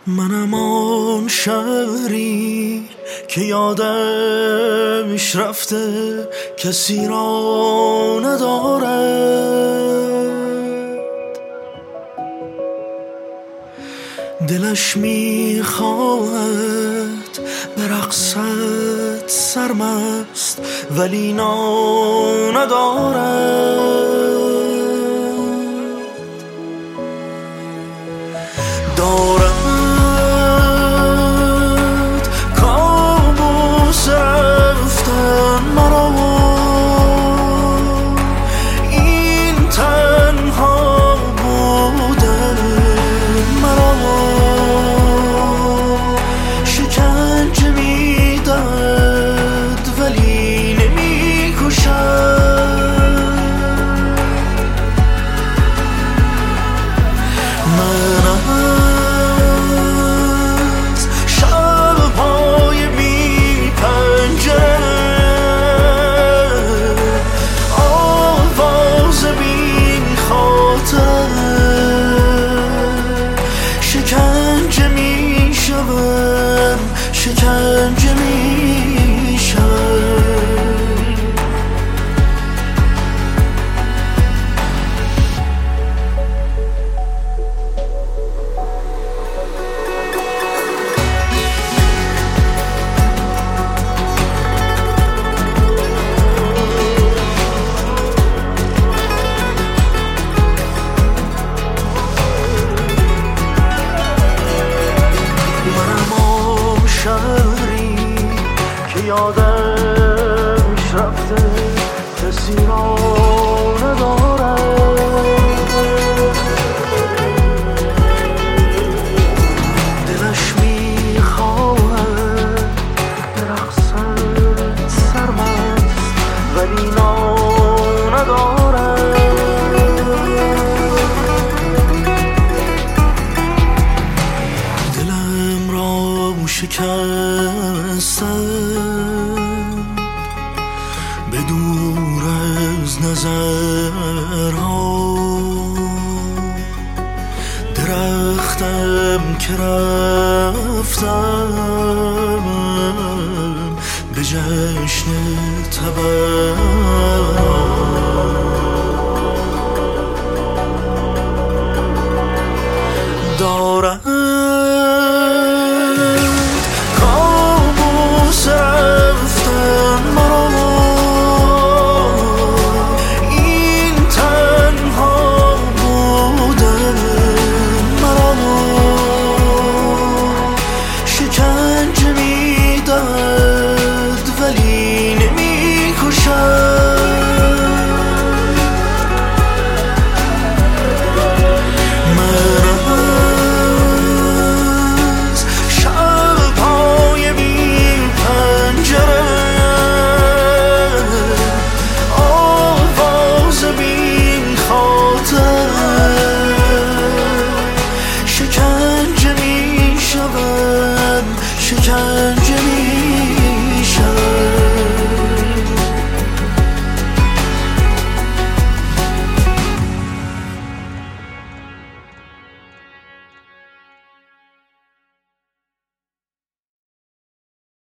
منم آن شهری که یادش رفته کسی را ندارد، دلش میخواهد به رقصت سرمست ولی نا ندارد. دارد کابوس رفتن مرا، این تنها بودن مرا، شکنجه میدهد ولی نمیکشد. من از شب‌های بی پنجره، آواز بی خاطر، شکنجه میشوم، شکنجه میشوم. شهری که یادش رفته کسی را ندارد، دلش میخواهد به رقصت سرمست ولی نا ندارد. دلم را شکستم به دور از نظرها، درختم که رفتم به جشن تبرها. دارم